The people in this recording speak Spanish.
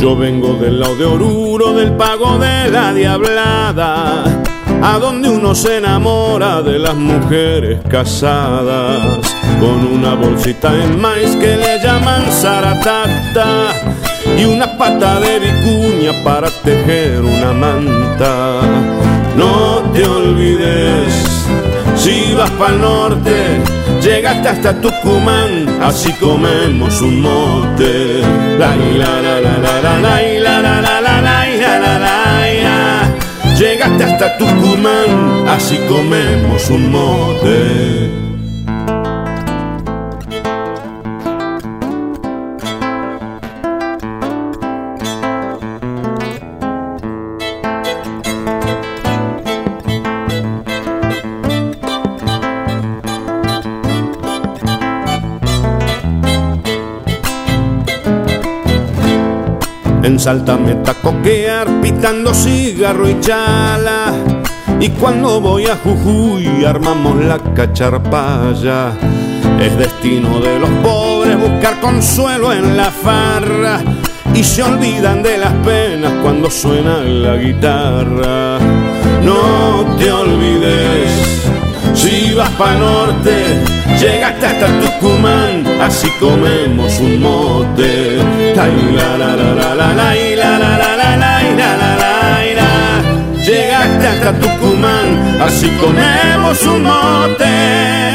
Yo vengo del lado de Oruro, del pago de la Diablada, a donde uno se enamora de las mujeres casadas, con una bolsita de maíz que le llaman zaratata y una pata de vicuña para tejer una manta. No te olvides, si vas pa'l norte, llegaste hasta Tucumán, así comemos un mote. La la la la la la la la la la la la la. Llegaste hasta Tucumán, así comemos un mote. En Salta me está coquear pitando cigarro y chala, y cuando voy a Jujuy armamos la cacharpaya. Es destino de los pobres buscar consuelo en la farra, y se olvidan de las penas cuando suena la guitarra. No te olvides, si vas pa' norte, llegaste hasta Tucumán, así comemos un mote. La la la la la la la la la la la la. Llegaste hasta Tucumán, así comemos un mote.